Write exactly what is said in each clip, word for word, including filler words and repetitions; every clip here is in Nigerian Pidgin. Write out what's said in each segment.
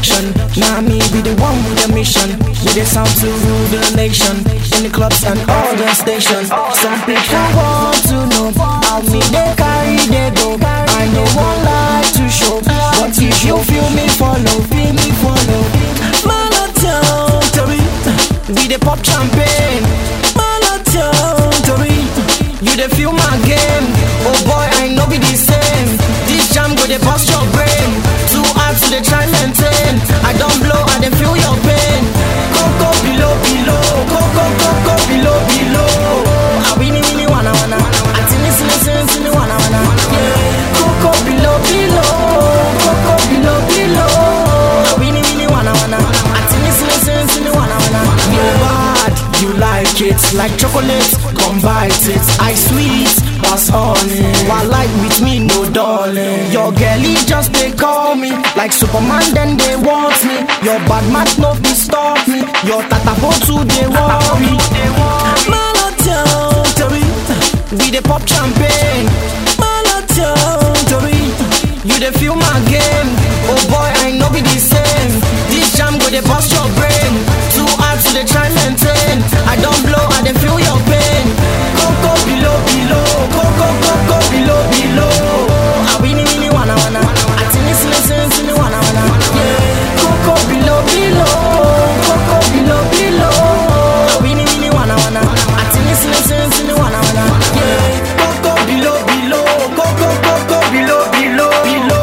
production. Now me be the one with the mission, with the sound to rule the nation, in the clubs and all the stations. Some people want to know how me they carry they go. I know one lie to show, but if you feel me follow, feel me follow. Marathon Tori, we the pop champagne. Marathon Tori, you the feel my game. Oh boy, I know be the same. This jam go the bust your brain. Too hard to the try maintain. I don't blow, I don't feel your pain. Coco below, below, Coco, Coco below, below. I really, really wanna, wanna. I think listen, listen, listen, wanna, wanna. Yeah. Coco below, below, Coco below, below. I really, really wanna, wanna. I think listen, listen, listen, wanna, wanna. Yeah. Bad, you like it, like chocolate, come bite it. I sweet, pass honey. While like with me, no darling. Your girlie just they call me, like Superman, then they want me. Your bad man no be stop me. Your tata too they worry. Marathon Tori, we the pop champagne. Marathon Tori, you the feel my game. Oh boy, I know be the same. This jam go they bust your brain. Too hard to the try maintain. I don't blow, I don't feel your pain. Coco below, below, Coco, Coco below, below. I really, really wanna, wanna. I think listen, listen, listen, wanna, wanna. Yeah. Coco below, below, Coco below, below. I really, really wanna, wanna. I think listen, listen, listen, wanna, wanna. Yeah. Coco below, below, Coco, Coco below, below, below.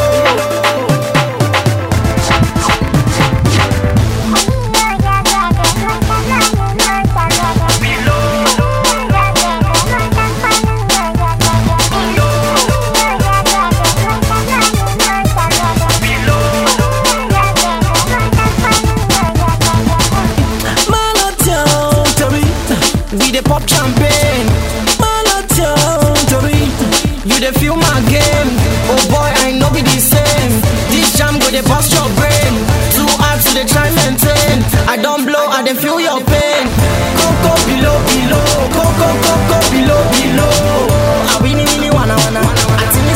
We the pop champagne. Marathon Tori, you the feel my game. Oh boy, I know be the same. This jam go they bust your brain. Too hard to the try maintain. I don't blow, I don't feel your pain. Coco below, below, Coco, Coco below, below. I really, really wanna, wanna. I think